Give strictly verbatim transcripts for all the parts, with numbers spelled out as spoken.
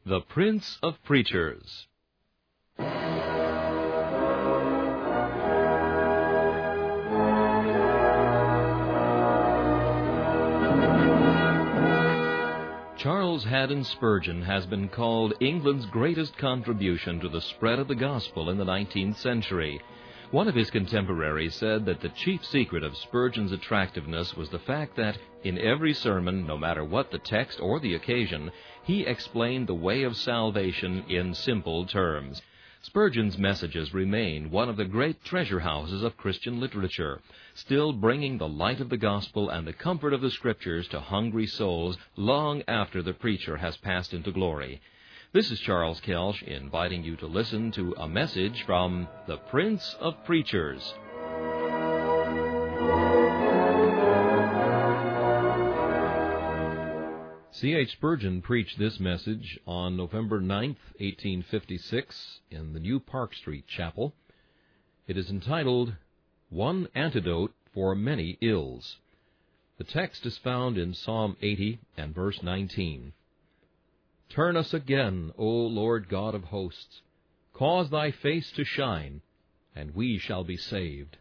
The Prince of Preachers. Charles Haddon Spurgeon has been called England's greatest contribution to the spread of the gospel in the nineteenth century. One of his contemporaries said that the chief secret of Spurgeon's attractiveness was the fact that, in every sermon, no matter what the text or the occasion, he explained the way of salvation in simple terms. Spurgeon's messages remain one of the great treasure houses of Christian literature, still bringing the light of the gospel and the comfort of the Scriptures to hungry souls long after the preacher has passed into glory. This is Charles Kelsch inviting you to listen to a message from the Prince of Preachers. C H Spurgeon preached this message on November ninth, eighteen fifty-six, in the New Park Street Chapel. It is entitled, One Antidote for Many Ills. The text is found in Psalm eighty and verse nineteen. Turn us again, O Lord God of hosts. Cause thy face to shine, and we shall be saved.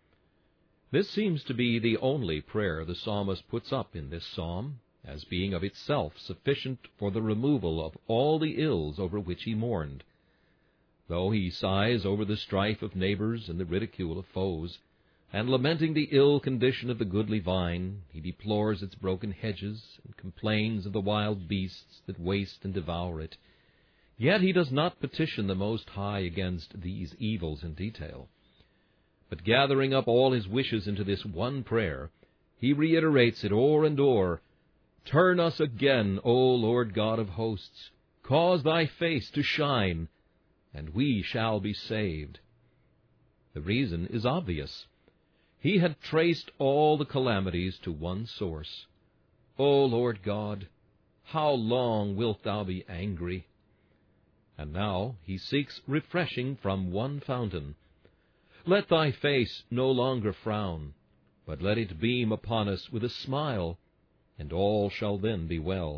This seems to be the only prayer the psalmist puts up in this psalm, as being of itself sufficient for the removal of all the ills over which he mourned. Though he sighs over the strife of neighbors and the ridicule of foes, and lamenting the ill condition of the goodly vine, he deplores its broken hedges and complains of the wild beasts that waste and devour it. Yet he does not petition the Most High against these evils in detail. But gathering up all his wishes into this one prayer, he reiterates it o'er and o'er. Turn us again, O Lord God of hosts. Cause thy face to shine, and we shall be saved. The reason is obvious. He had traced all the calamities to one source. O Lord God, how long wilt thou be angry? And now he seeks refreshing from one fountain. Let thy face no longer frown, but let it beam upon us with a smile, and all shall then be well.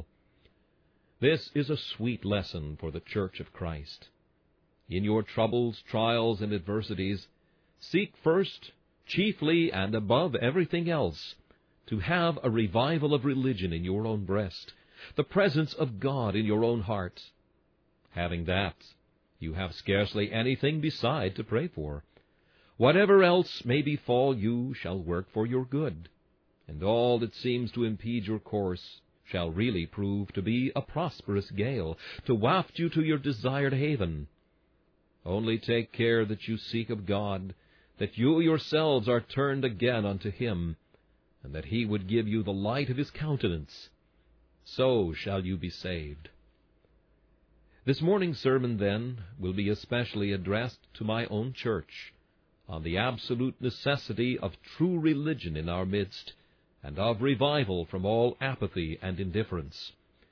This is a sweet lesson for the Church of Christ. In your troubles, trials, and adversities, seek first, chiefly and above everything else, to have a revival of religion in your own breast, the presence of God in your own heart. Having that, you have scarcely anything beside to pray for. Whatever else may befall you shall work for your good, and all that seems to impede your course shall really prove to be a prosperous gale, to waft you to your desired haven. Only take care that you seek of God, that you yourselves are turned again unto Him, and that He would give you the light of His countenance. So shall you be saved. This morning's sermon, then, will be especially addressed to my own church, on the absolute necessity of true religion in our midst, and of revival from all apathy and indifference.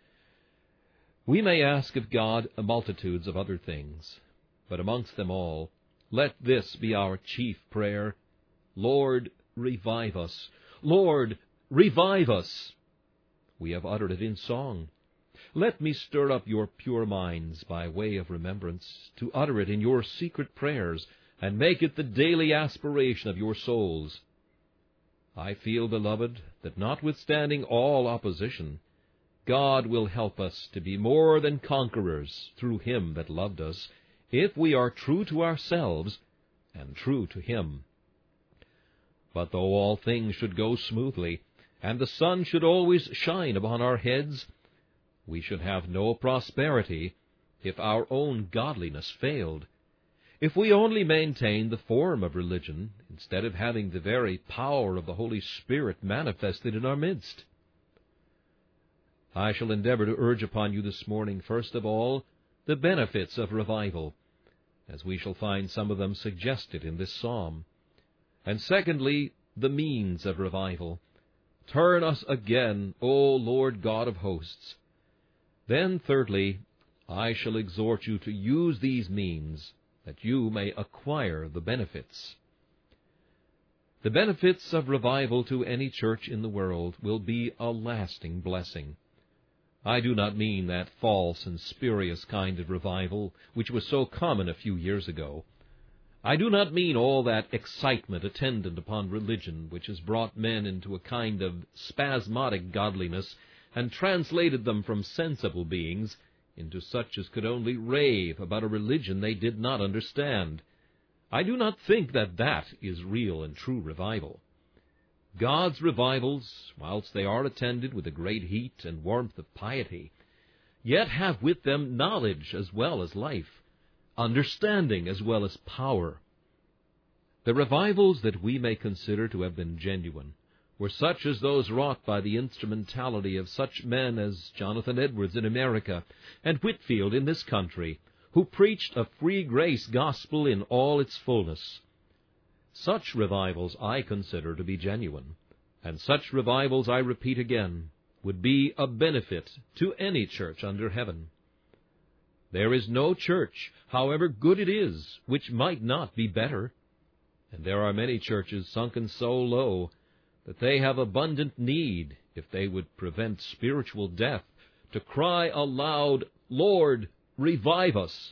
We may ask of God multitudes of other things, but amongst them all, let this be our chief prayer: Lord, revive us. Lord, revive us. We have uttered it in song. Let me stir up your pure minds by way of remembrance, to utter it in your secret prayers, and make it the daily aspiration of your souls. I feel, beloved, that notwithstanding all opposition, God will help us to be more than conquerors through Him that loved us, if we are true to ourselves and true to Him. But though all things should go smoothly, and the sun should always shine upon our heads, we should have no prosperity if our own godliness failed. If we only maintain the form of religion, instead of having the very power of the Holy Spirit manifested in our midst. I shall endeavor to urge upon you this morning, first of all, the benefits of revival, as we shall find some of them suggested in this psalm. And secondly, the means of revival. Turn us again, O Lord God of hosts. Then, thirdly, I shall exhort you to use these means, that you may acquire the benefits. The benefits of revival to any church in the world will be a lasting blessing. I do not mean that false and spurious kind of revival which was so common a few years ago. I do not mean all that excitement attendant upon religion which has brought men into a kind of spasmodic godliness and translated them from sensible beings into such as could only rave about a religion they did not understand. I do not think that that is real and true revival. God's revivals, whilst they are attended with a great heat and warmth of piety, yet have with them knowledge as well as life, understanding as well as power. The revivals that we may consider to have been genuine were such as those wrought by the instrumentality of such men as Jonathan Edwards in America and Whitefield in this country, who preached a free grace gospel in all its fullness. Such revivals I consider to be genuine, and such revivals, I repeat again, would be a benefit to any church under heaven. There is no church, however good it is, which might not be better, and there are many churches sunken so low that they have abundant need, if they would prevent spiritual death, to cry aloud, "Lord, revive us."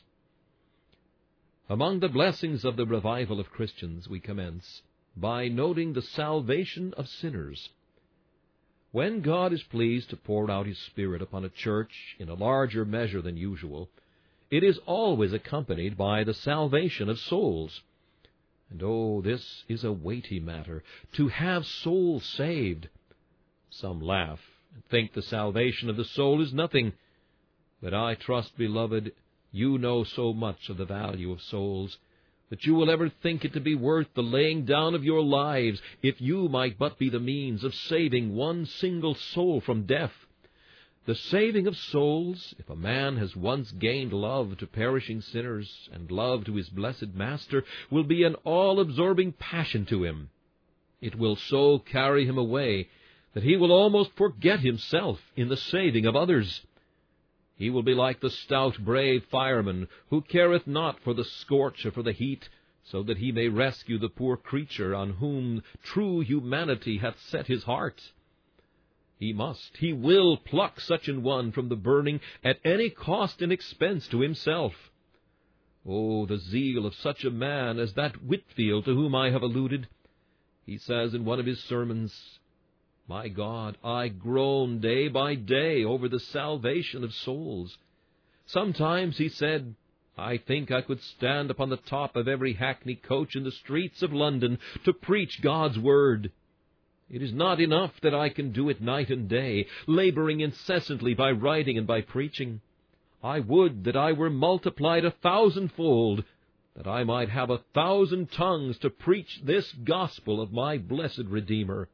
Among the blessings of the revival of Christians we commence by noting the salvation of sinners. When God is pleased to pour out His Spirit upon a church in a larger measure than usual, it is always accompanied by the salvation of souls. And oh, this is a weighty matter, to have souls saved. Some laugh and think the salvation of the soul is nothing, but I trust, beloved, you know so much of the value of souls that you will ever think it to be worth the laying down of your lives if you might but be the means of saving one single soul from death. The saving of souls, if a man has once gained love to perishing sinners and love to his blessed Master, will be an all-absorbing passion to him. It will so carry him away that he will almost forget himself in the saving of others. He will be like the stout, brave fireman, who careth not for the scorch or for the heat, so that he may rescue the poor creature on whom true humanity hath set his heart. He must, he will pluck such an one from the burning at any cost and expense to himself. Oh, the zeal of such a man as that Whitefield to whom I have alluded! He says in one of his sermons, "My God, I groan day by day over the salvation of souls. Sometimes," he said, "I think I could stand upon the top of every hackney coach in the streets of London to preach God's word. It is not enough that I can do it night and day, laboring incessantly by writing and by preaching. I would that I were multiplied a thousandfold, that I might have a thousand tongues to preach this gospel of my blessed Redeemer."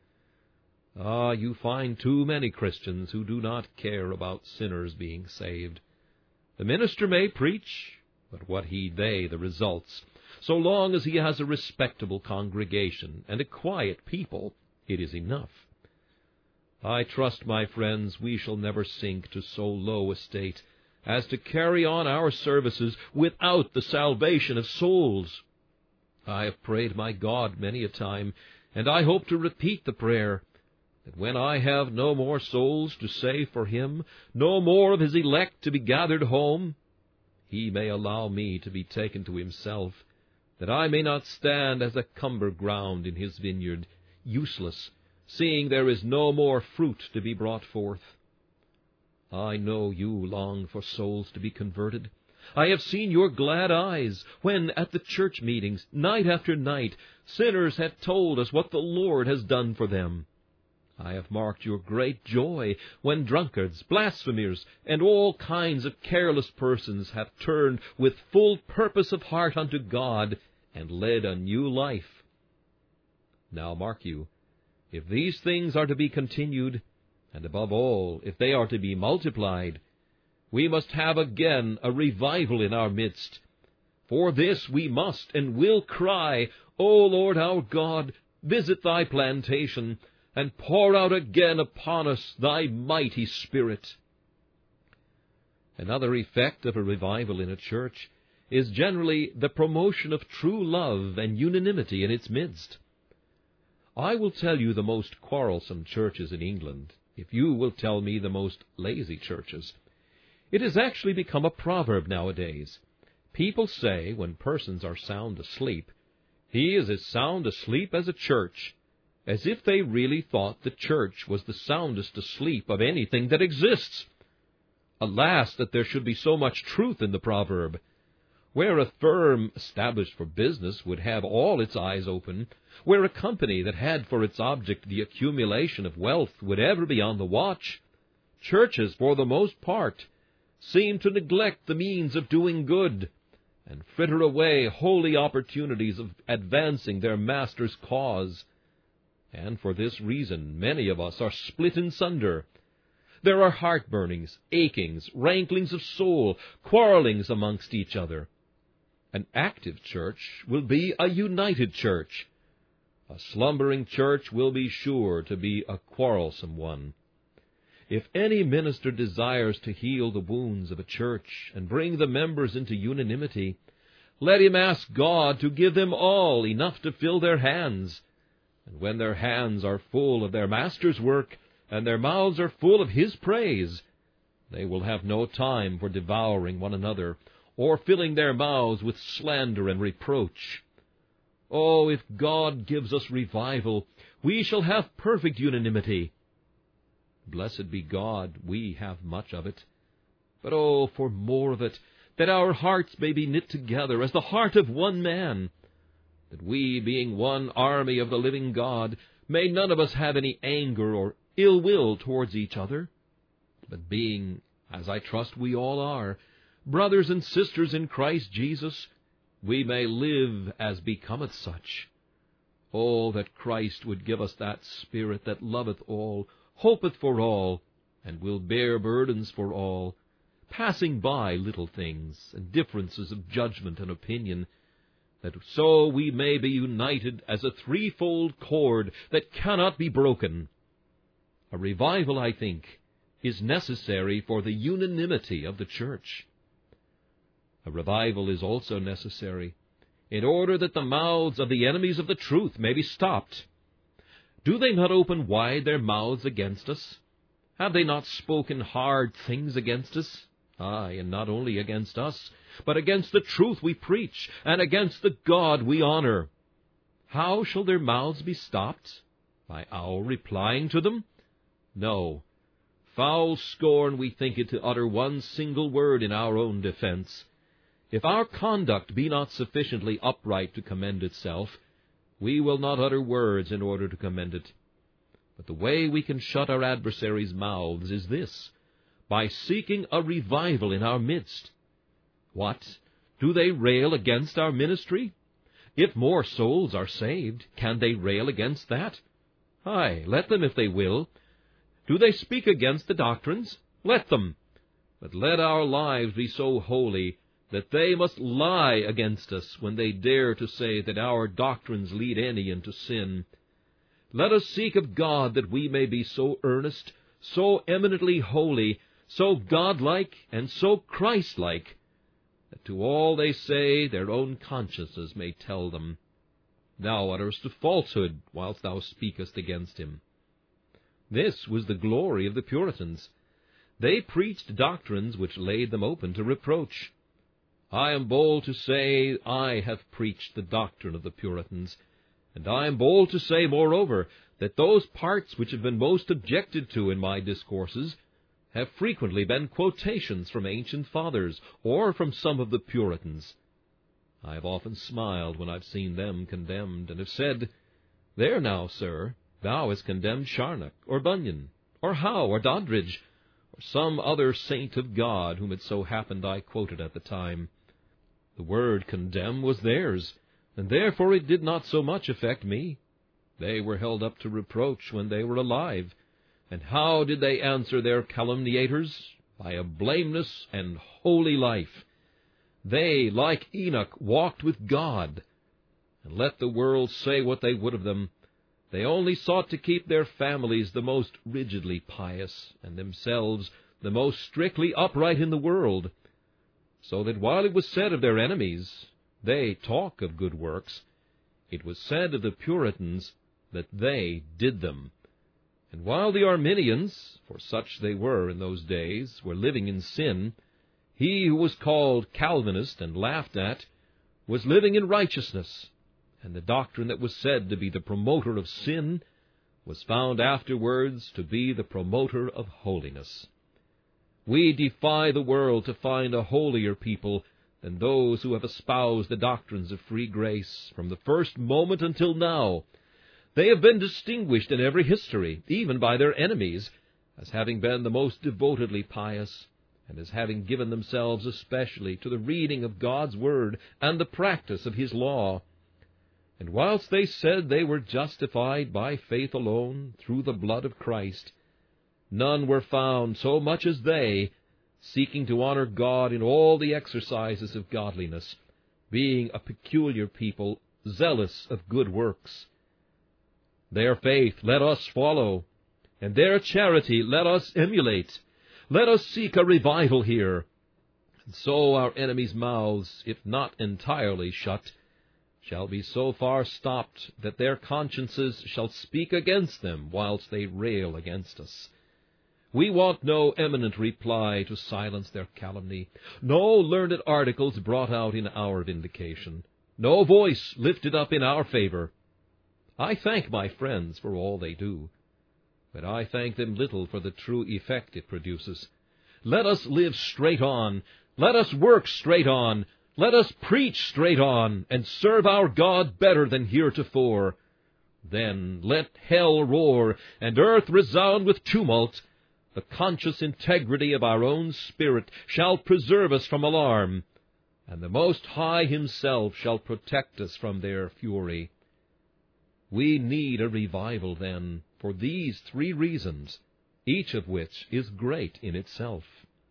Ah, you find too many Christians who do not care about sinners being saved. The minister may preach, but what heed they the results? So long as he has a respectable congregation and a quiet people, it is enough. I trust, my friends, we shall never sink to so low a state as to carry on our services without the salvation of souls. I have prayed my God many a time, and I hope to repeat the prayer, that when I have no more souls to save for Him, no more of His elect to be gathered home, He may allow me to be taken to Himself, that I may not stand as a cumber ground in His vineyard, useless, seeing there is no more fruit to be brought forth. I know you long for souls to be converted. I have seen your glad eyes when, at the church meetings, night after night, sinners have told us what the Lord has done for them. I have marked your great joy when drunkards, blasphemers, and all kinds of careless persons have turned with full purpose of heart unto God and led a new life. Now mark you, if these things are to be continued, and above all, if they are to be multiplied, we must have again a revival in our midst. For this we must and will cry, O Lord our God, visit thy plantation, and pour out again upon us thy mighty Spirit. Another effect of a revival in a church is generally the promotion of true love and unanimity in its midst. I will tell you the most quarrelsome churches in England, if you will tell me the most lazy churches. It has actually become a proverb nowadays. People say, when persons are sound asleep, "He is as sound asleep as a church," as if they really thought the church was the soundest asleep of anything that exists. Alas, that there should be so much truth in the proverb! Where a firm established for business would have all its eyes open, where a company that had for its object the accumulation of wealth would ever be on the watch, churches, for the most part, seem to neglect the means of doing good, and fritter away holy opportunities of advancing their Master's cause. And for this reason many of us are split in sunder. There are heartburnings, achings, ranklings of soul, quarrelings amongst each other. An active church will be a united church. A slumbering church will be sure to be a quarrelsome one. If any minister desires to heal the wounds of a church and bring the members into unanimity, let him ask God to give them all enough to fill their hands. And when their hands are full of their Master's work, and their mouths are full of His praise, they will have no time for devouring one another, or filling their mouths with slander and reproach. Oh, if God gives us revival, we shall have perfect unanimity. Blessed be God, we have much of it. But oh, for more of it, that our hearts may be knit together as the heart of one man, that we, being one army of the living God, may none of us have any anger or ill will towards each other, but being, as I trust we all are, brothers and sisters in Christ Jesus, we may live as becometh such. Oh, that Christ would give us that Spirit that loveth all, hopeth for all, and will bear burdens for all, passing by little things and differences of judgment and opinion, that so we may be united as a threefold cord that cannot be broken. A revival, I think, is necessary for the unanimity of the church. A revival is also necessary in order that the mouths of the enemies of the truth may be stopped. Do they not open wide their mouths against us? Have they not spoken hard things against us? Aye, and not only against us, but against the truth we preach, and against the God we honor. How shall their mouths be stopped? By our replying to them? No. Foul scorn we think it to utter one single word in our own defense. If our conduct be not sufficiently upright to commend itself, we will not utter words in order to commend it. But the way we can shut our adversaries' mouths is this, by seeking a revival in our midst. What? Do they rail against our ministry? If more souls are saved, can they rail against that? Aye, let them if they will. Do they speak against the doctrines? Let them. But let our lives be so holy that they must lie against us when they dare to say that our doctrines lead any into sin. Let us seek of God that we may be so earnest, so eminently holy, so God-like, and so Christ-like, that to all they say their own consciences may tell them, "Thou utterest a falsehood whilst thou speakest against him." This was the glory of the Puritans. They preached doctrines which laid them open to reproach. I am bold to say I have preached the doctrine of the Puritans, and I am bold to say, moreover, that those parts which have been most objected to in my discourses have frequently been quotations from ancient fathers, or from some of the Puritans. I have often smiled when I've seen them condemned, and have said, "There now, sir, thou hast condemned Charnock, or Bunyan, or Howe, or Doddridge, or some other saint of God whom it so happened I quoted at the time. The word condemn was theirs, and therefore it did not so much affect me. They were held up to reproach when they were alive, and how did they answer their calumniators? By a blameless and holy life. They, like Enoch, walked with God, and let the world say what they would of them, they only sought to keep their families the most rigidly pious, and themselves the most strictly upright in the world, so that while it was said of their enemies, "They talk of good works," it was said of the Puritans that they did them. And while the Arminians, for such they were in those days, were living in sin, he who was called Calvinist and laughed at was living in righteousness, and the doctrine that was said to be the promoter of sin was found afterwards to be the promoter of holiness. We defy the world to find a holier people than those who have espoused the doctrines of free grace from the first moment until now. They have been distinguished in every history, even by their enemies, as having been the most devotedly pious, and as having given themselves especially to the reading of God's Word and the practice of His law. And whilst they said they were justified by faith alone, through the blood of Christ, none were found so much as they, seeking to honor God in all the exercises of godliness, being a peculiar people, zealous of good works. Their faith let us follow, and their charity let us emulate. Let us seek a revival here. And so our enemies' mouths, if not entirely shut, shall be so far stopped that their consciences shall speak against them whilst they rail against us. We want no eminent reply to silence their calumny, no learned articles brought out in our vindication, no voice lifted up in our favor. I thank my friends for all they do, but I thank them little for the true effect it produces. Let us live straight on, let us work straight on, let us preach straight on, and serve our God better than heretofore. Then let hell roar, and earth resound with tumult. The conscious integrity of our own spirit shall preserve us from alarm, and the Most High Himself shall protect us from their fury. We need a revival, then, for these three reasons, each of which is great in itself.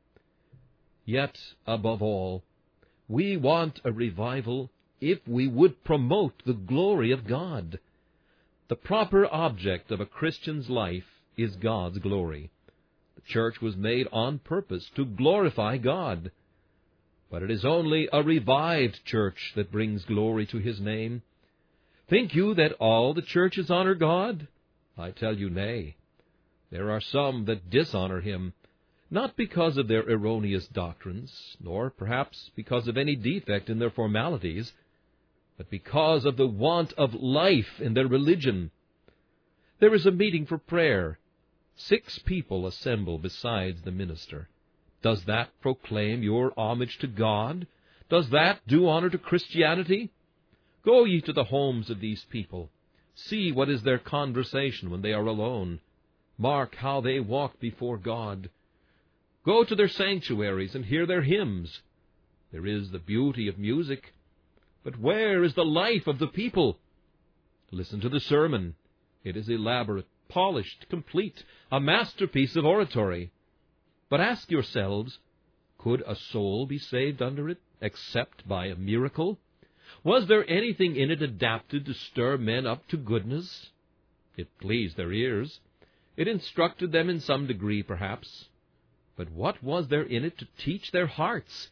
Yet, above all, we want a revival if we would promote the glory of God. The proper object of a Christian's life is God's glory. The church was made on purpose to glorify God. But it is only a revived church that brings glory to His name. Think you that all the churches honor God? I tell you, nay. There are some that dishonor Him, not because of their erroneous doctrines, nor perhaps because of any defect in their formalities, but because of the want of life in their religion. There is a meeting for prayer. Six people assemble besides the minister. Does that proclaim your homage to God? Does that do honor to Christianity? Go ye to the homes of these people. See what is their conversation when they are alone. Mark how they walk before God. Go to their sanctuaries and hear their hymns. There is the beauty of music, but where is the life of the people? Listen to the sermon. It is elaborate, polished, complete, a masterpiece of oratory. But ask yourselves, could a soul be saved under it, except by a miracle? Was there anything in it adapted to stir men up to goodness? It pleased their ears. It instructed them in some degree, perhaps. But what was there in it to teach their hearts?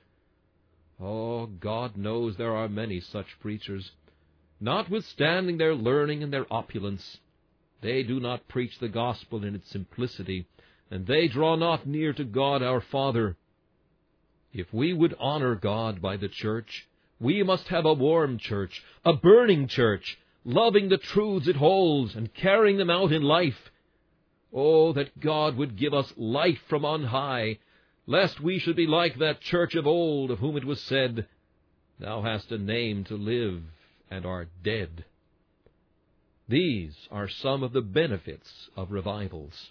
Oh, God knows there are many such preachers. Notwithstanding their learning and their opulence, they do not preach the gospel in its simplicity, and they draw not near to God our Father. If we would honor God by the church, we must have a warm church, a burning church, loving the truths it holds and carrying them out in life. Oh, that God would give us life from on high, lest we should be like that church of old of whom it was said, Thou hast a name to live and art dead. These are some of the benefits of revivals.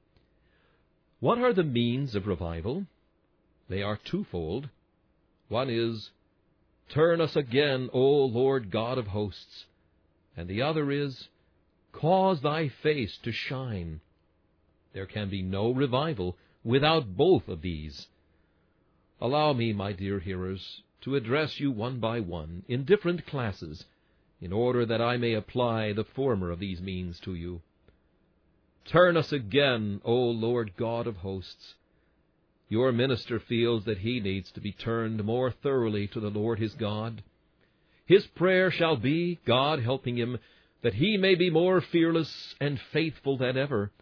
What are the means of revival? They are twofold. One is, Turn us again, O Lord God of hosts. And the other is, Cause thy face to shine. There can be no revival without both of these. Allow me, my dear hearers, to address you one by one in different classes, in order that I may apply the former of these means to you. Turn us again, O Lord God of hosts. Your minister feels that he needs to be turned more thoroughly to the Lord his God. His prayer shall be, God helping him, that he may be more fearless and faithful than ever,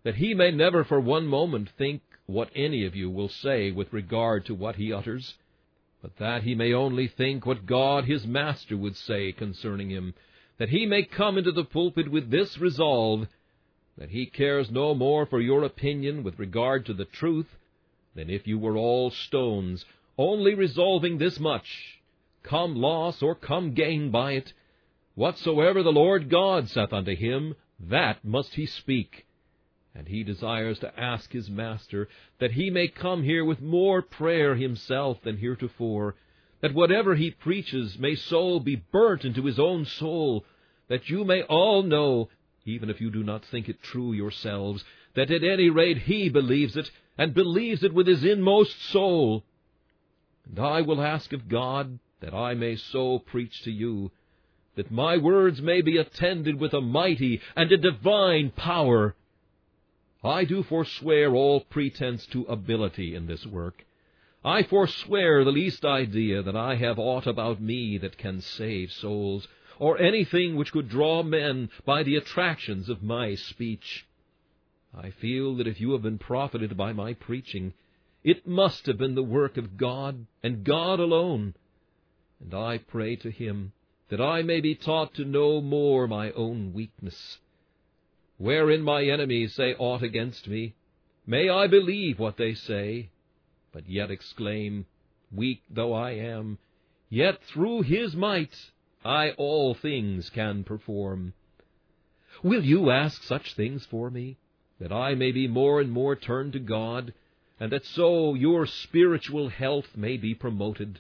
that he may never for one moment think what any of you will say with regard to what he utters, but that he may only think what God his Master would say concerning him, that he may come into the pulpit with this resolve, that he cares no more for your opinion with regard to the truth than if you were all stones, only resolving this much, come loss or come gain by it, whatsoever the Lord God saith unto him, that must he speak. And he desires to ask his Master that he may come here with more prayer himself than heretofore, that whatever he preaches may so be burnt into his own soul, that you may all know, even if you do not think it true yourselves, that at any rate he believes it, and believes it with his inmost soul. And I will ask of God that I may so preach to you, that my words may be attended with a mighty and a divine power. I do forswear all pretense to ability in this work. I forswear the least idea that I have aught about me that can save souls, or anything which could draw men by the attractions of my speech. I feel that if you have been profited by my preaching, it must have been the work of God, and God alone. And I pray to him that I may be taught to know more my own weakness. Wherein my enemies say aught against me, may I believe what they say, but yet exclaim, weak though I am, yet through his might I all things can perform. Will you ask such things for me, that I may be more and more turned to God, and that so your spiritual health may be promoted?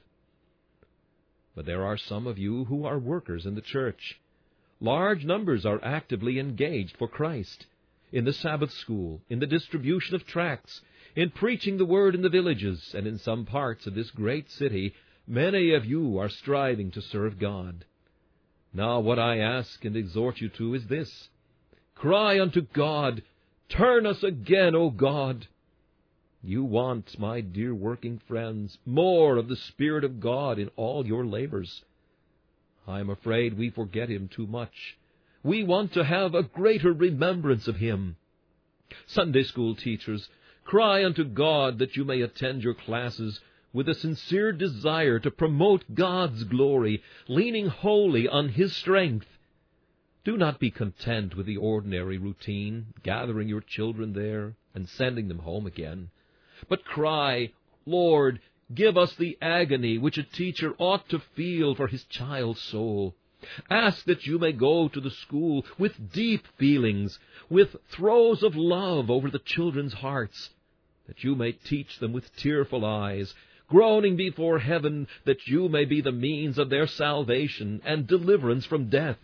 But there are some of you who are workers in the church. Large numbers are actively engaged for Christ, in the Sabbath school, in the distribution of tracts, in preaching the word in the villages, and in some parts of this great city, many of you are striving to serve God. Now what I ask and exhort you to is this: cry unto God, turn us again, O God. You want, my dear working friends, more of the Spirit of God in all your labors. I am afraid we forget him too much. We want to have a greater remembrance of him. Sunday school teachers, cry unto God that you may attend your classes with a sincere desire to promote God's glory, leaning wholly on his strength. Do not be content with the ordinary routine, gathering your children there and sending them home again, but cry, Lord, give us the agony which a teacher ought to feel for his child's soul. Ask that you may go to the school with deep feelings, with throes of love over the children's hearts, that you may teach them with tearful eyes, groaning before heaven that you may be the means of their salvation and deliverance from death.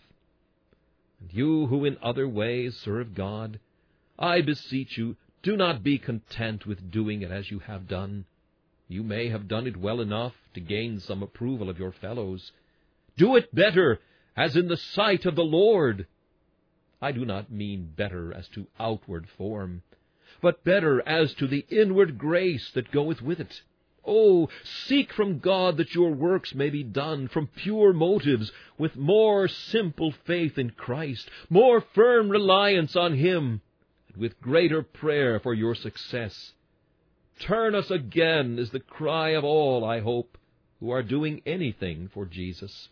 And you who in other ways serve God, I beseech you, do not be content with doing it as you have done. You may have done it well enough to gain some approval of your fellows. Do it better, as in the sight of the Lord. I do not mean better as to outward form, but better as to the inward grace that goeth with it. Oh, seek from God that your works may be done from pure motives, with more simple faith in Christ, more firm reliance on him, and with greater prayer for your success. Turn us again is the cry of all, I hope, who are doing anything for Jesus.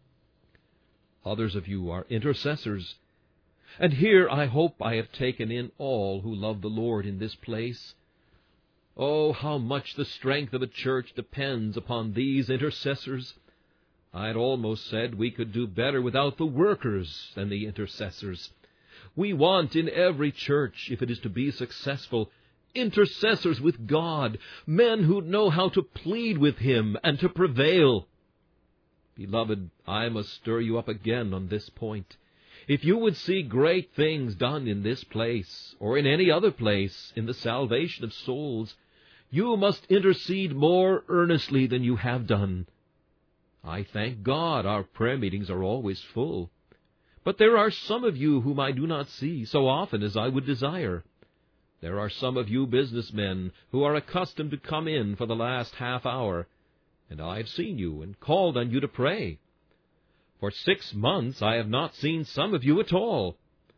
Others of you are intercessors, and here I hope I have taken in all who love the Lord in this place. Oh, how much the strength of a church depends upon these intercessors! I had almost said we could do better without the workers than the intercessors. We want in every church, if it is to be successful, intercessors with God, men who know how to plead with him and to prevail. Beloved, I must stir you up again on this point. If you would see great things done in this place, or in any other place, in the salvation of souls, you must intercede more earnestly than you have done. I thank God our prayer meetings are always full, but there are some of you whom I do not see so often as I would desire. There are some of you businessmen who are accustomed to come in for the last half hour, and I have seen you and called on you to pray. For six months I have not seen some of you at all.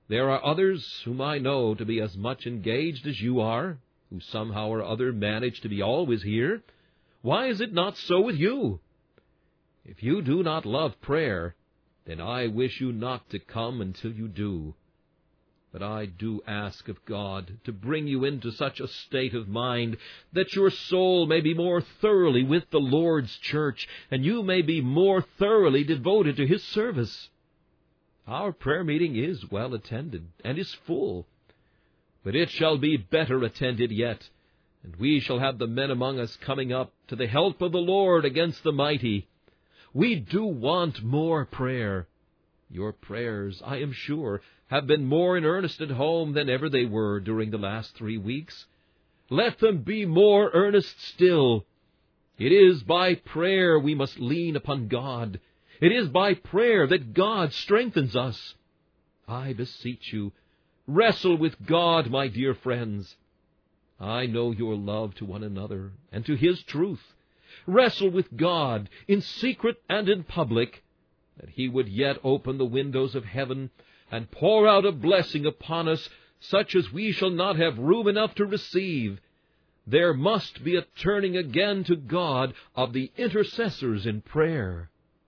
There are others whom I know to be as much engaged as you are, who somehow or other manage to be always here. Why is it not so with you? If you do not love prayer, then I wish you not to come until you do. But I do ask of God to bring you into such a state of mind that your soul may be more thoroughly with the Lord's church, and you may be more thoroughly devoted to His service. Our prayer meeting is well attended, and is full. But it shall be better attended yet, and we shall have the men among us coming up to the help of the Lord against the mighty. We do want more prayer. Your prayers, I am sure, have been more in earnest at home than ever they were during the last three weeks. Let them be more earnest still. It is by prayer we must lean upon God. It is by prayer that God strengthens us. I beseech you, wrestle with God, my dear friends. I know your love to one another and to His truth. Wrestle with God in secret and in public, that He would yet open the windows of heaven and pour out a blessing upon us, such as we shall not have room enough to receive. There must be a turning again to God of the intercessors in prayer.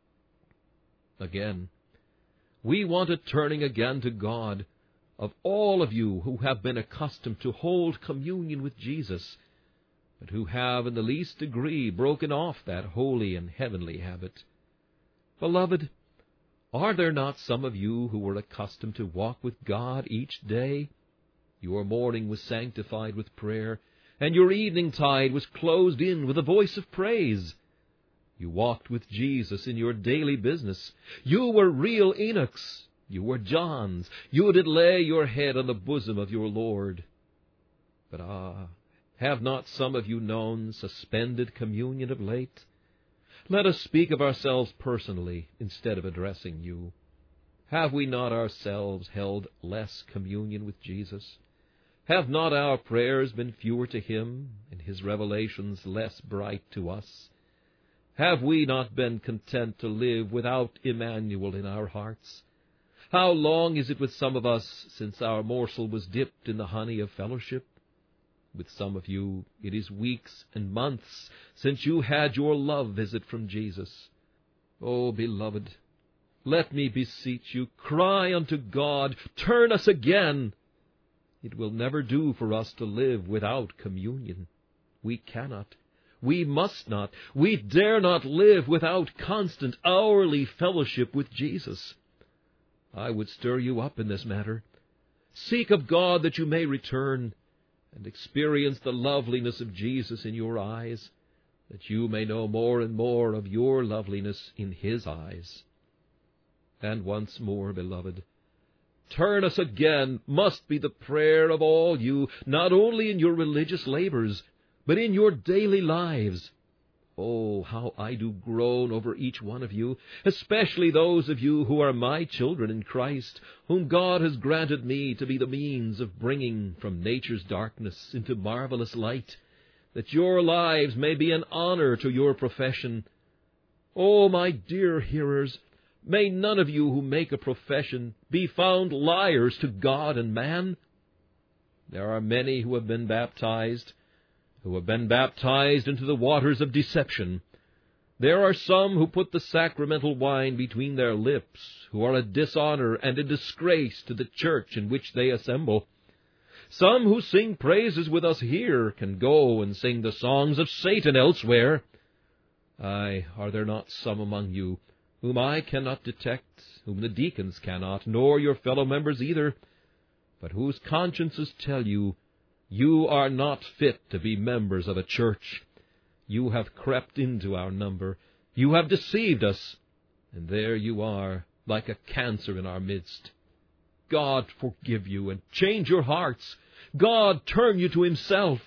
Again, we want a turning again to God of all of you who have been accustomed to hold communion with Jesus, but who have in the least degree broken off that holy and heavenly habit. Beloved, are there not some of you who were accustomed to walk with God each day? Your morning was sanctified with prayer, and your evening tide was closed in with a voice of praise. You walked with Jesus in your daily business. You were real Enochs. You were Johns. You did lay your head on the bosom of your Lord. But ah, have not some of you known suspended communion of late? Let us speak of ourselves personally instead of addressing you. Have we not ourselves held less communion with Jesus? Have not our prayers been fewer to Him, and His revelations less bright to us? Have we not been content to live without Emmanuel in our hearts? How long is it with some of us since our morsel was dipped in the honey of fellowship? With some of you, it is weeks and months since you had your love visit from Jesus. Oh, beloved, let me beseech you, cry unto God, turn us again. It will never do for us to live without communion. We cannot. We must not, we dare not live without constant, hourly fellowship with Jesus. I would stir you up in this matter. Seek of God that you may return, and experience the loveliness of Jesus in your eyes, that you may know more and more of your loveliness in His eyes. And once more, beloved, turn us again must be the prayer of all you, not only in your religious labors, but in your daily lives. Oh, how I do groan over each one of you, especially those of you who are my children in Christ, whom God has granted me to be the means of bringing from nature's darkness into marvelous light, that your lives may be an honor to your profession. Oh, my dear hearers, may none of you who make a profession be found liars to God and man. There are many who have been baptized, who have been baptized into the waters of deception. There are some who put the sacramental wine between their lips, who are a dishonor and a disgrace to the church in which they assemble. Some who sing praises with us here can go and sing the songs of Satan elsewhere. Aye, are there not some among you whom I cannot detect, whom the deacons cannot, nor your fellow members either, but whose consciences tell you, you are not fit to be members of a church. You have crept into our number. You have deceived us. And there you are, like a cancer in our midst. God forgive you and change your hearts. God turn you to Himself.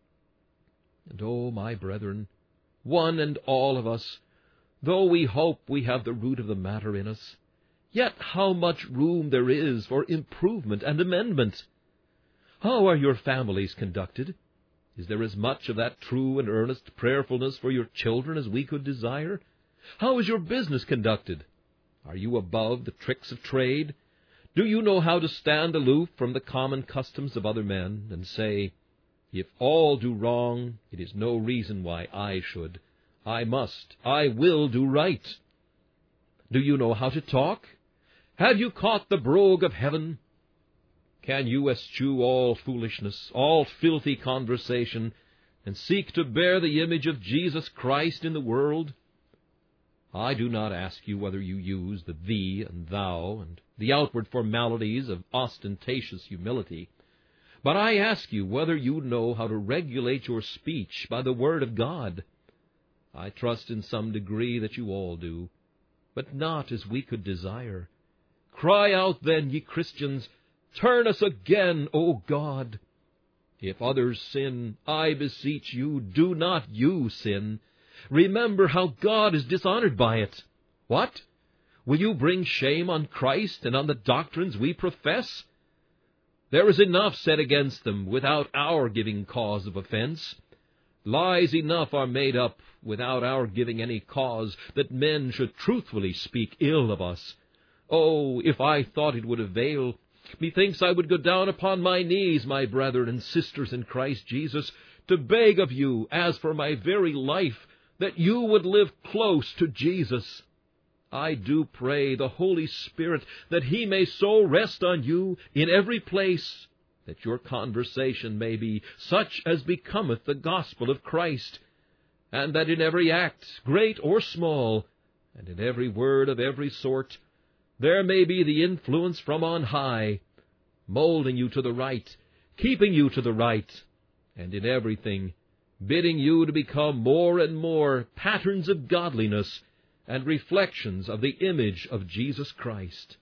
And oh, my brethren, one and all of us, though we hope we have the root of the matter in us, yet how much room there is for improvement and amendment. How are your families conducted? Is there as much of that true and earnest prayerfulness for your children as we could desire? How is your business conducted? Are you above the tricks of trade? Do you know how to stand aloof from the common customs of other men, and say, if all do wrong, it is no reason why I should. I must, I will do right. Do you know how to talk? Have you caught the brogue of heaven? Can you eschew all foolishness, all filthy conversation, and seek to bear the image of Jesus Christ in the world? I do not ask you whether you use the thee and thou, and the outward formalities of ostentatious humility, but I ask you whether you know how to regulate your speech by the word of God. I trust in some degree that you all do, but not as we could desire. Cry out then, ye Christians, turn us again, O God. If others sin, I beseech you, do not you sin. Remember how God is dishonored by it. What? Will you bring shame on Christ and on the doctrines we profess? There is enough said against them without our giving cause of offense. Lies enough are made up without our giving any cause that men should truthfully speak ill of us. Oh, if I thought it would avail, methinks I would go down upon my knees, my brethren and sisters in Christ Jesus, to beg of you, as for my very life, that you would live close to Jesus. I do pray the Holy Spirit that he may so rest on you in every place, that your conversation may be such as becometh the gospel of Christ, and that in every act, great or small, and in every word of every sort, there may be the influence from on high, molding you to the right, keeping you to the right, and in everything bidding you to become more and more patterns of godliness and reflections of the image of Jesus Christ.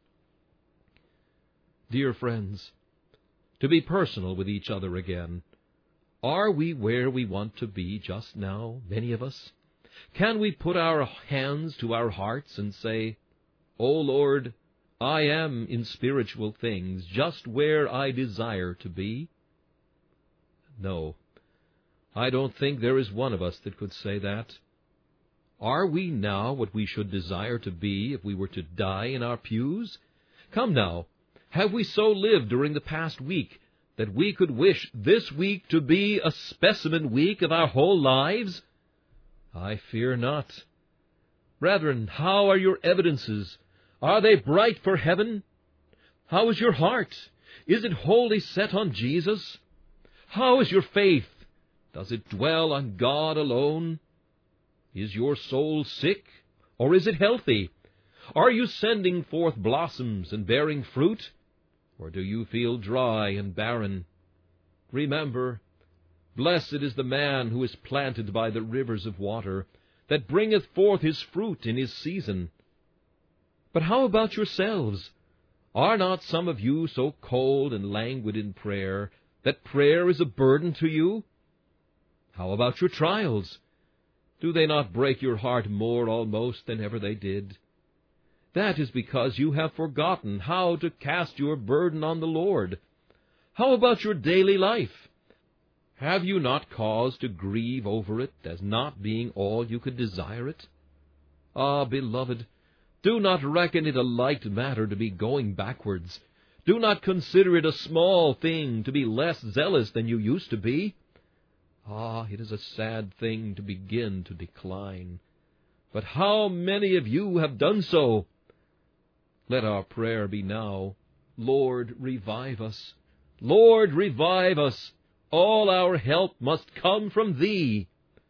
Dear friends, to be personal with each other again, are we where we want to be just now, many of us? Can we put our hands to our hearts and say, O Lord, I am in spiritual things just where I desire to be? No, I don't think there is one of us that could say that. Are we now what we should desire to be if we were to die in our pews? Come now, have we so lived during the past week that we could wish this week to be a specimen week of our whole lives? I fear not. Brethren, how are your evidences? Are they bright for heaven? How is your heart? Is it wholly set on Jesus? How is your faith? Does it dwell on God alone? Is your soul sick, or is it healthy? Are you sending forth blossoms and bearing fruit, or do you feel dry and barren? Remember, blessed is the man who is planted by the rivers of water, that bringeth forth his fruit in his season. But how about yourselves? Are not some of you so cold and languid in prayer that prayer is a burden to you? How about your trials? Do they not break your heart more almost than ever they did? That is because you have forgotten how to cast your burden on the Lord. How about your daily life? Have you not cause to grieve over it as not being all you could desire it? Ah, beloved, do not reckon it a light matter to be going backwards. Do not consider it a small thing to be less zealous than you used to be. Ah, it is a sad thing to begin to decline. But how many of you have done so? Let our prayer be now, Lord, revive us. Lord, revive us. All our help must come from Thee.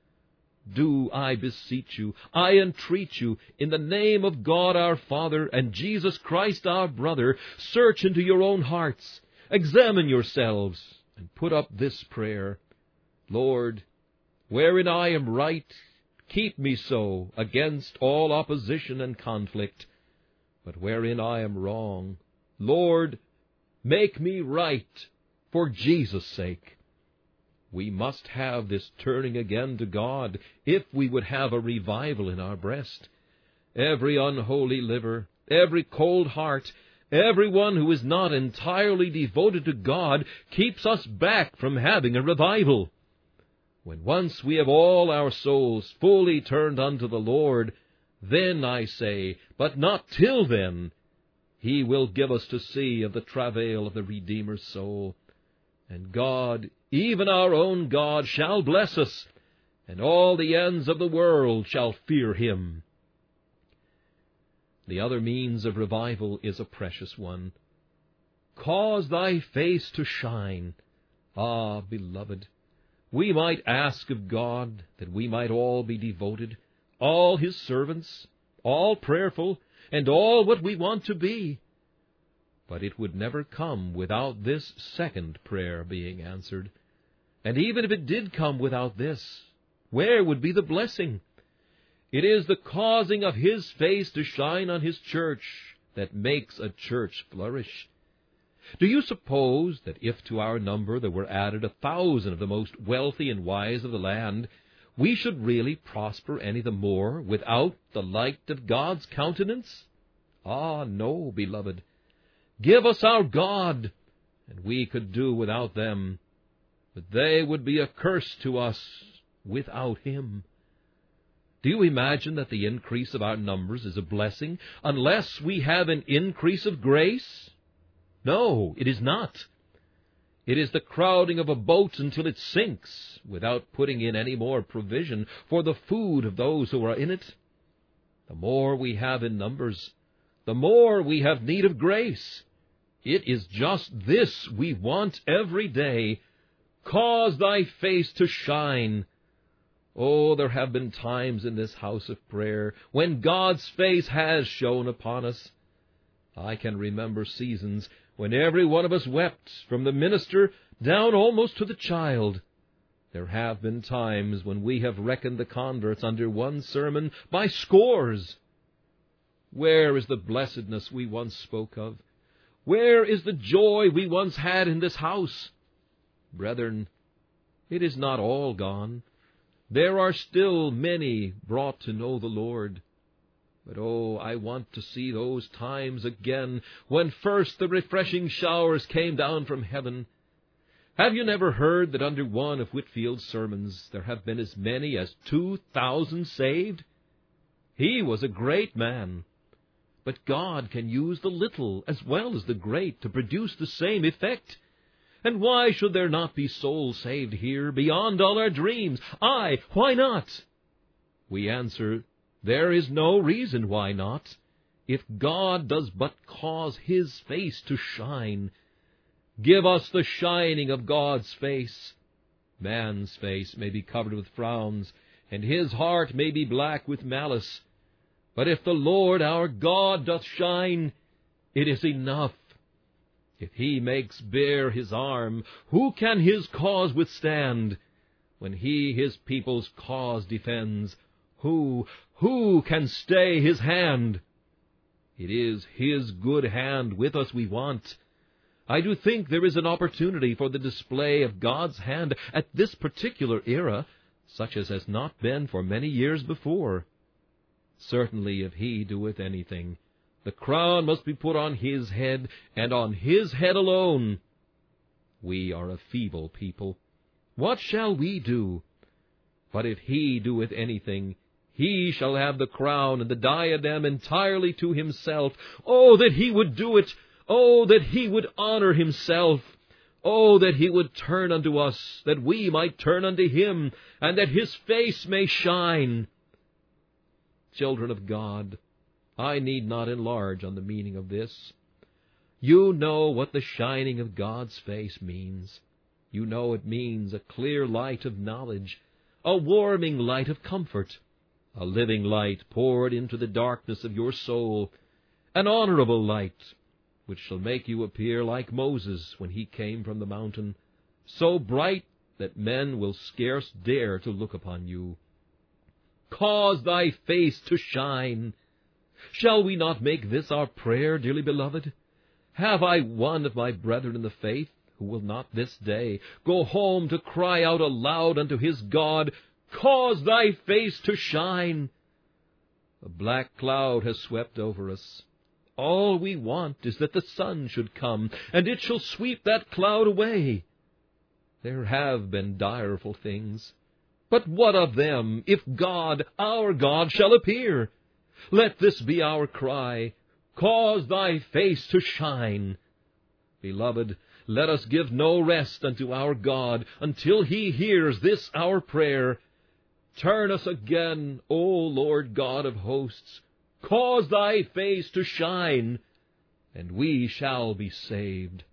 Do, I beseech you, I entreat you, in the name of God our Father and Jesus Christ our brother, search into your own hearts, examine yourselves, and put up this prayer. Lord, wherein I am right, keep me so against all opposition and conflict. But wherein I am wrong, Lord, make me right for Jesus' sake. We must have this turning again to God if we would have a revival in our breast. Every unholy liver, every cold heart, every one who is not entirely devoted to God keeps us back from having a revival. When once we have all our souls fully turned unto the Lord, then, I say, but not till then, He will give us to see of the travail of the Redeemer's soul. And God, even our own God, shall bless us, and all the ends of the world shall fear him. The other means of revival is a precious one. Cause thy face to shine. Ah, beloved, we might ask of God that we might all be devoted, all his servants, all prayerful, and all what we want to be. But it would never come without this second prayer being answered. And even if it did come without this, where would be the blessing? It is the causing of his face to shine on his church that makes a church flourish. Do you suppose that if to our number there were added a thousand of the most wealthy and wise of the land, we should really prosper any the more without the light of God's countenance? Ah, no, beloved. Give us our God, and we could do without them, but they would be a curse to us without him. Do you imagine that the increase of our numbers is a blessing unless we have an increase of grace? No, it is not. It is the crowding of a boat until it sinks, without putting in any more provision for the food of those who are in it. The more we have in numbers, the more we have need of grace. It is just this we want every day. Cause thy face to shine. Oh, there have been times in this house of prayer when God's face has shone upon us. I can remember seasons when every one of us wept, from the minister down almost to the child. There have been times when we have reckoned the converts under one sermon by scores. Where is the blessedness we once spoke of? Where is the joy we once had in this house? Brethren, it is not all gone. There are still many brought to know the Lord. But oh, I want to see those times again when first the refreshing showers came down from heaven. Have you never heard that under one of Whitfield's sermons there have been as many as two thousand saved? He was a great man. But God can use the little as well as the great to produce the same effect. And why should there not be souls saved here beyond all our dreams? Aye, why not? We answer, there is no reason why not, if God does but cause his face to shine. Give us the shining of God's face. Man's face may be covered with frowns, and his heart may be black with malice. But if the Lord our God doth shine, it is enough. If he makes bare his arm, who can his cause withstand? When he his people's cause defends, who, who can stay his hand? It is his good hand with us we want. I do think there is an opportunity for the display of God's hand at this particular era, such as has not been for many years before. Certainly, if he doeth anything, the crown must be put on his head, and on his head alone. We are a feeble people. What shall we do? But if he doeth anything, he shall have the crown and the diadem entirely to himself. Oh, that he would do it! Oh, that he would honor himself! Oh, that he would turn unto us, that we might turn unto him, and that his face may shine. Children of God, I need not enlarge on the meaning of this. You know what the shining of God's face means. You know it means a clear light of knowledge, a warming light of comfort, a living light poured into the darkness of your soul, an honorable light, which shall make you appear like Moses when he came from the mountain, so bright that men will scarce dare to look upon you. Cause thy face to shine. Shall we not make this our prayer, dearly beloved? Have I one of my brethren in the faith who will not this day go home to cry out aloud unto his God, Cause thy face to shine? A black cloud has swept over us. All we want is that the sun should come, and it shall sweep that cloud away. There have been direful things. But what of them, if God, our God, shall appear? Let this be our cry. cause thy face to shine. Beloved, let us give no rest unto our God, until he hears this our prayer. Turn us again, O Lord God of hosts, cause thy face to shine, and we shall be saved.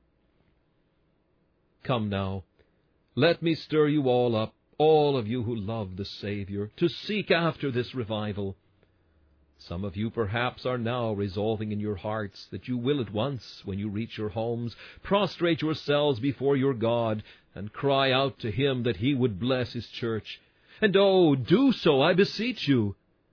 Come now, let me stir you all up, all of you who love the Savior, to seek after this revival. Some of you perhaps are now resolving in your hearts that you will at once, when you reach your homes, prostrate yourselves before your God and cry out to him that he would bless his church. And oh, do so, I beseech you.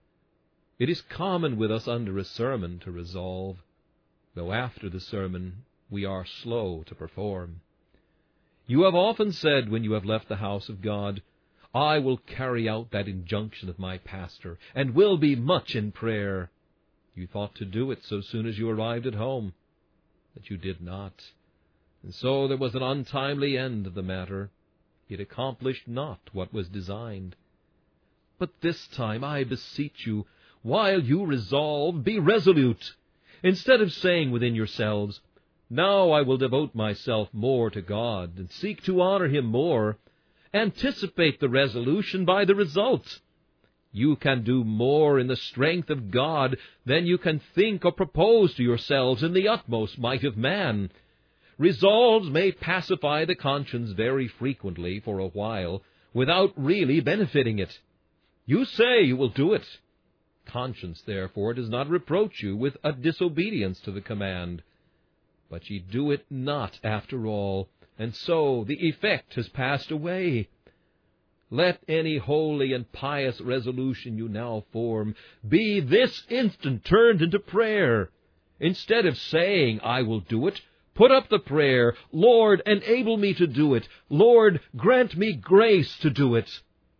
It is common with us under a sermon to resolve, though after the sermon we are slow to perform. You have often said when you have left the house of God, I will carry out that injunction of my pastor, and will be much in prayer. You thought to do it so soon as you arrived at home, but you did not. And so there was an untimely end of the matter. It accomplished not what was designed. But this time, I beseech you, while you resolve, be resolute. Instead of saying within yourselves, now I will devote myself more to God, and seek to honor him more, anticipate the resolution by the result. You can do more in the strength of God than you can think or propose to yourselves in the utmost might of man. Resolves may pacify the conscience very frequently for a while, without really benefiting it. You say you will do it. Conscience, therefore, does not reproach you with a disobedience to the command. But ye do it not after all, and so the effect has passed away. Let any holy and pious resolution you now form be this instant turned into prayer. Instead of saying, I will do it, put up the prayer, Lord, enable me to do it. Lord, grant me grace to do it.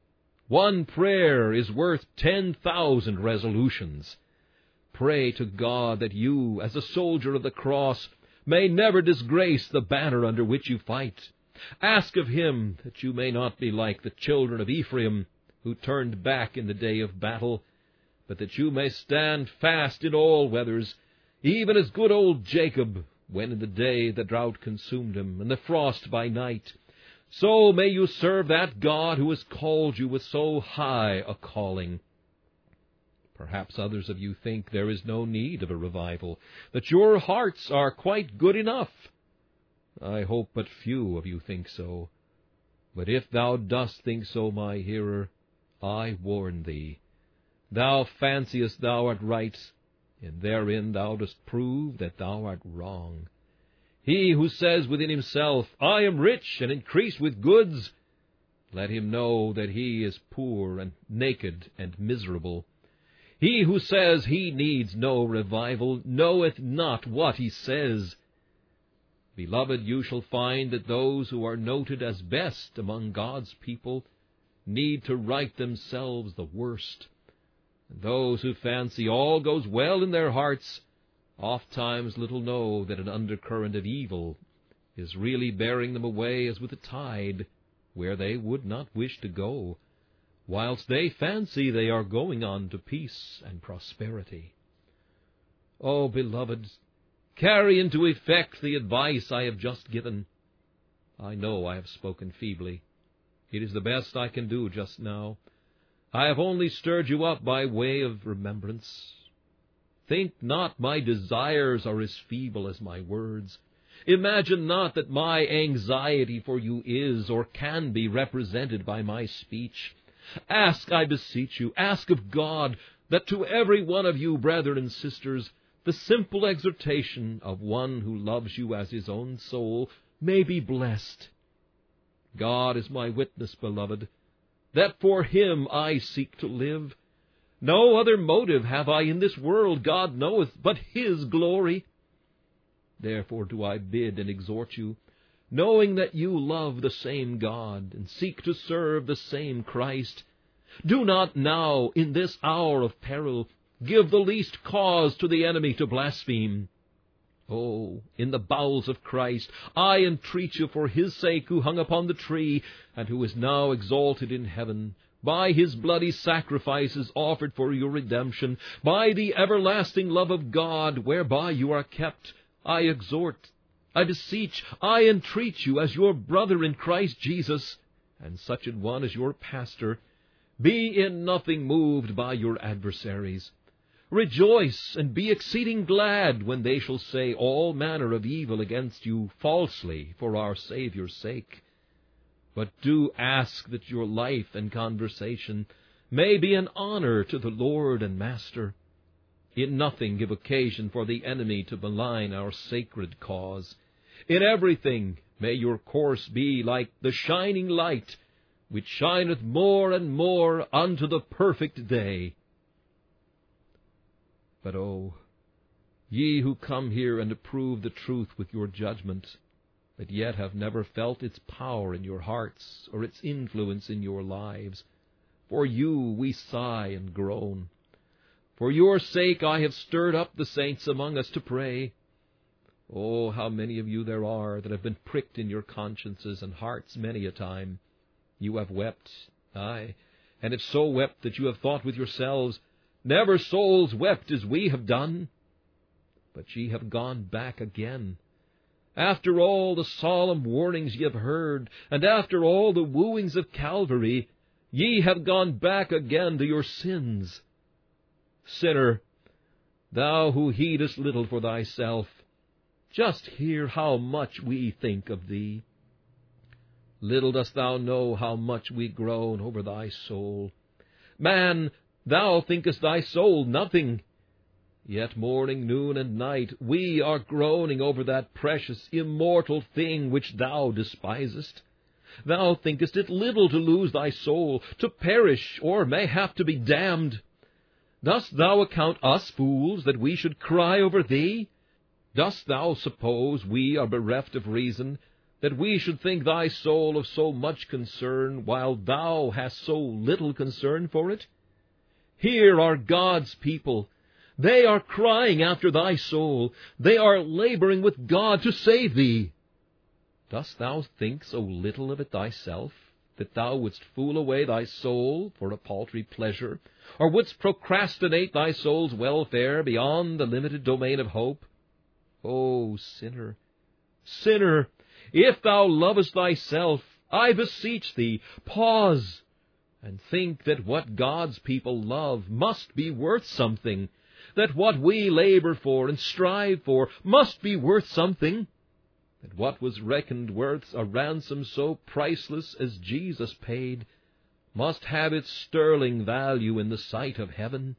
One prayer is worth ten thousand resolutions. Pray to God that you, as a soldier of the cross, may never disgrace the banner under which you fight. Ask of him that you may not be like the children of Ephraim, who turned back in the day of battle, but that you may stand fast in all weathers, even as good old Jacob, when in the day the drought consumed him, and the frost by night. So may you serve that God who has called you with so high a calling. Perhaps others of you think there is no need of a revival, that your hearts are quite good enough. I hope but few of you think so. But if thou dost think so, my hearer, I warn thee. Thou fanciest thou art right, and therein thou dost prove that thou art wrong. He who says within himself, I am rich and increase with goods, let him know that he is poor and naked and miserable. He who says he needs no revival knoweth not what he says. Beloved, you shall find that those who are noted as best among God's people need to write themselves the worst. And those who fancy all goes well in their hearts ofttimes little know that an undercurrent of evil is really bearing them away as with a tide, where they would not wish to go, whilst they fancy they are going on to peace and prosperity. Oh, beloved, carry into effect the advice I have just given. I know I have spoken feebly. It is the best I can do just now. I have only stirred you up by way of remembrance. Think not my desires are as feeble as my words. Imagine not that my anxiety for you is or can be represented by my speech. Ask, I beseech you, ask of God that to every one of you, brethren and sisters, the simple exhortation of one who loves you as his own soul may be blessed. God is my witness, beloved, that for him I seek to live. No other motive have I in this world, God knoweth, but his glory. Therefore do I bid and exhort you, knowing that you love the same God and seek to serve the same Christ. Do not now, in this hour of peril, give the least cause to the enemy to blaspheme. Oh, in the bowels of Christ, I entreat you for his sake who hung upon the tree, and who is now exalted in heaven, by his bloody sacrifices offered for your redemption, by the everlasting love of God whereby you are kept, I exhort, I beseech, I entreat you as your brother in Christ Jesus, and such an one as your pastor, be in nothing moved by your adversaries. Rejoice and be exceeding glad when they shall say all manner of evil against you falsely for our Saviour's sake. But do ask that your life and conversation may be an honor to the Lord and Master. In nothing give occasion for the enemy to malign our sacred cause. In everything may your course be like the shining light, which shineth more and more unto the perfect day. But, oh, ye who come here and approve the truth with your judgment, but yet have never felt its power in your hearts or its influence in your lives, for you we sigh and groan. For your sake I have stirred up the saints among us to pray. Oh, how many of you there are that have been pricked in your consciences and hearts many a time. You have wept, aye, and have so wept that you have thought with yourselves, never souls wept as we have done. But ye have gone back again. After all the solemn warnings ye have heard, and after all the wooings of Calvary, ye have gone back again to your sins. Sinner, thou who heedest little for thyself, just hear how much we think of thee. Little dost thou know how much we groan over thy soul. Man, thou thinkest thy soul nothing. Yet morning, noon, and night we are groaning over that precious, immortal thing which thou despisest. Thou thinkest it little to lose thy soul, to perish, or mayhap to be damned. Dost thou account us fools that we should cry over thee? Dost thou suppose we are bereft of reason, that we should think thy soul of so much concern, while thou hast so little concern for it? Here are God's people. They are crying after thy soul. They are laboring with God to save thee. Dost thou think so little of it thyself, that thou wouldst fool away thy soul for a paltry pleasure, or wouldst procrastinate thy soul's welfare beyond the limited domain of hope? O sinner, sinner, if thou lovest thyself, I beseech thee, pause, and think that what God's people love must be worth something, that what we labor for and strive for must be worth something, that what was reckoned worth a ransom so priceless as Jesus paid must have its sterling value in the sight of heaven.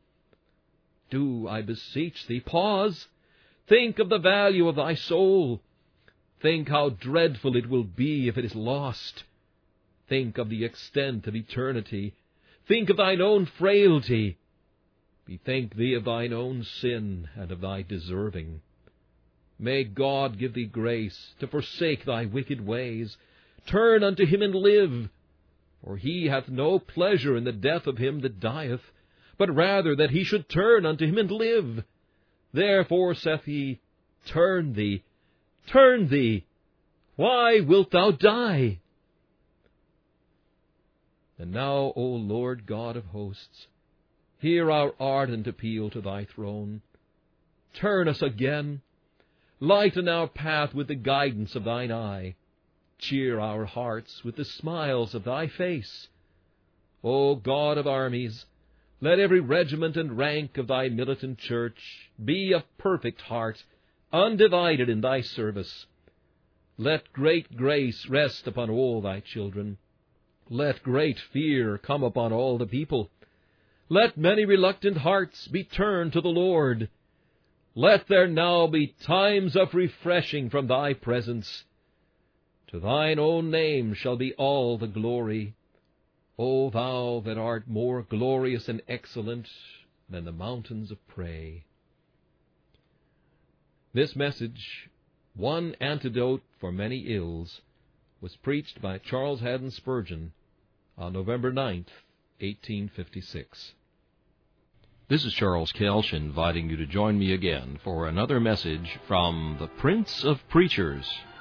Do, I beseech thee, pause. Think of the value of thy soul. Think how dreadful it will be if it is lost. Think of the extent of eternity. Think of thine own frailty. Bethink thee of thine own sin and of thy deserving. May God give thee grace to forsake thy wicked ways. Turn unto him and live. For he hath no pleasure in the death of him that dieth, but rather that he should turn unto him and live. Therefore saith he, Turn thee, turn thee. Why wilt thou die? And now, O Lord God of hosts, hear our ardent appeal to thy throne. Turn us again. Lighten our path with the guidance of thine eye. Cheer our hearts with the smiles of thy face. O God of armies, let every regiment and rank of thy militant church be of perfect heart, undivided in thy service. Let great grace rest upon all thy children. Let great fear come upon all the people. Let many reluctant hearts be turned to the Lord. Let there now be times of refreshing from thy presence. To thine own name shall be all the glory, O thou that art more glorious and excellent than the mountains of prey. This message, One Antidote for Many Ills, was preached by Charles Haddon Spurgeon on November ninth, eighteen fifty-six. This is Charles Kelsch inviting you to join me again for another message from the Prince of Preachers,